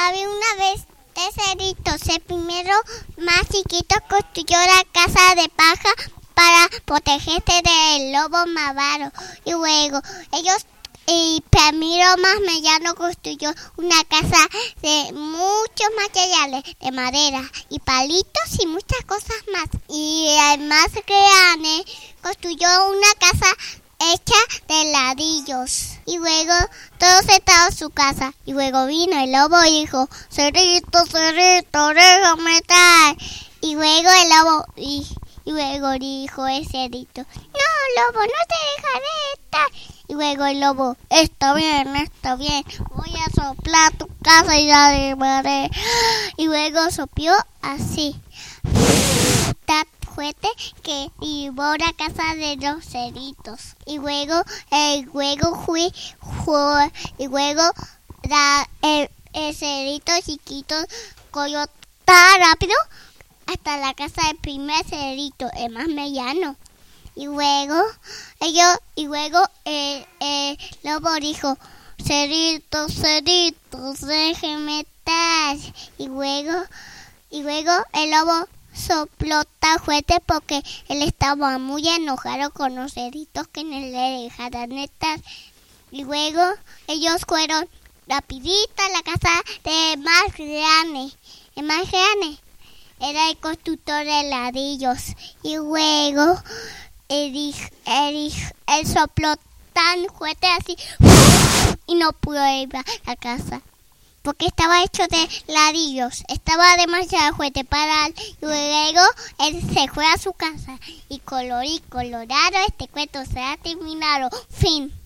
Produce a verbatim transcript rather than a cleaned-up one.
Había una vez de ceritos. El primero, más chiquito, construyó la casa de paja para protegerse del lobo malvado. Y luego, ellos, y Ramiro más mediano construyó una casa de muchos materiales, de madera y palitos y muchas cosas más. Y el más grande construyó una casa hecha de ladrillos. Y luego todos estaban en su casa. Y luego vino el lobo y dijo: cerito, cerito, déjame estar. Y luego el lobo y, y luego dijo el cerito: no, lobo, no te dejaré estar. Y luego el lobo: está bien, está bien, voy a soplar tu casa y la derribaré. Y luego sopló así, tan fuerte que derribó la casa de los ceritos. Y luego, el luego fui, fue, y luego la, el, el cerito chiquito corrió tan rápido hasta la casa del primer cerito, el más mediano. Y luego, ellos, y luego el, el lobo dijo: cerito, cerito, déjeme estar. Y luego, y luego el lobo sopló tan fuerte porque él estaba muy enojado con los ceritos que no le dejaran estar. Y luego ellos fueron rapidito a la casa de más grande. El más grande era el constructor de ladrillos. Y luego él, él, él sopló tan fuerte así y no pudo ir a la casa porque estaba hecho de ladrillos, estaba demasiado fuerte para él. Y luego él se fue a su casa y color y colorado este cuento se ha terminado. Fin.